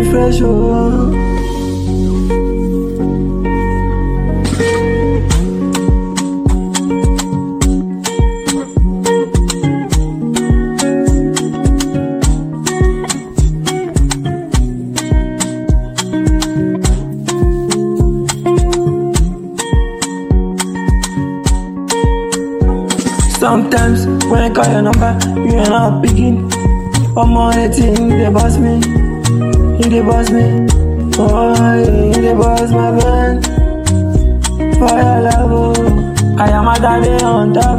me fresh, oh. Sometimes when I call your number, you ain't not picking. I'm on the thing, they boss me. He they boss me. Oh, he they boss my man. Fire love, oh. I am a daddy on top.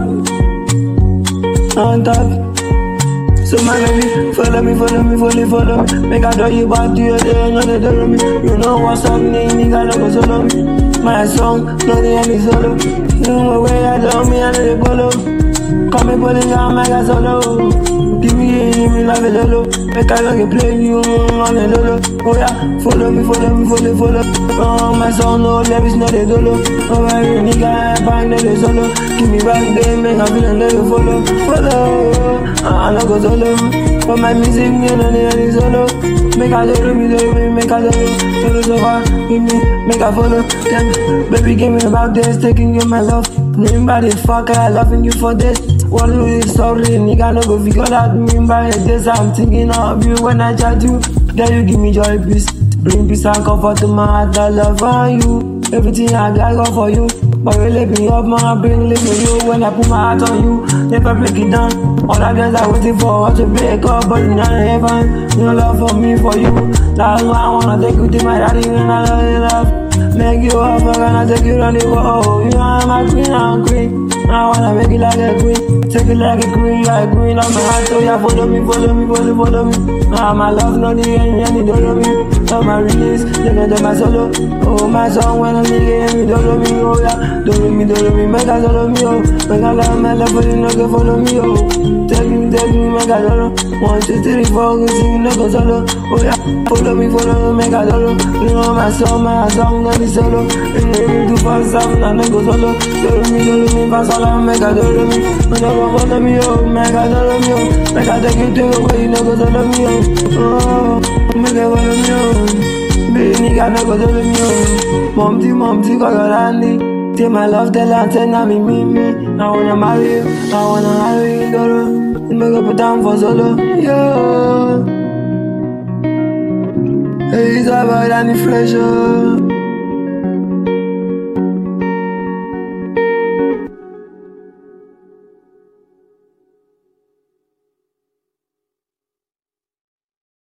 On top. So my baby, follow me, follow me. Make I draw you back to your day, no they don't me. You know what's up, nigga, no go solo me. My song, no the end is solo. You know where I love me, I know they follow. Come and put it down, make a solo. Give me love it, lolo. Make I like play you on the lolo. Oh yeah, follow me. Oh, my son, no lyrics, no they dolo. Oh, I nigga, bang, no they solo. Give me back there, make I feel like you follow. I no go solo. For my music, you know they are solo. Make I do me, make I do so far. Give me, make I follow. Then, baby, give me back this, taking you my love. Nobody fucker, I loving you for this. What do you sorry, nigga, no go figure out me by this. I'm thinking of you when I chat you. Then you give me joy, peace. Bring peace and comfort to my heart, I love on you. Everything I got go for you. But you lift me up, man, bring lift me you. When I put my heart on you, never break it down. All the girls are waiting for what to break up, but in heaven, no love for me, for you. That's why I wanna take you to my daddy when I love. Make you up, I'm gonna take you on the wall. You are my queen, I'm queen. I wanna make it like a queen. Take it like a queen, like queen on my heart. So yeah, follow me. My love, no the end, don't love me. So my release, you know my solo. Oh, my song when I'm nigga, don't love me. Oh yeah, don't love me, make a solo me. Oh, make a love, my love for you, no go follow me. Oh, take me, make a solo. 1, 2, 3, 4, sing, no go solo. Oh yeah, follow me, make a solo. You know my song, no the solo. You do for something, I no go solo. Do me, pass all make a solo me. No follow me, oh, make a solo me. Oh, make a take you to where you no go solo me. Oh, make a follow me. Oh, baby, nigga, no go solo me. Oh, mom, call your Randy. Take my love, tell her, tell me. I wanna marry you, I wanna marry you, Doro. Make up a time for solo, yo. Hey, it's about any fresh, oh.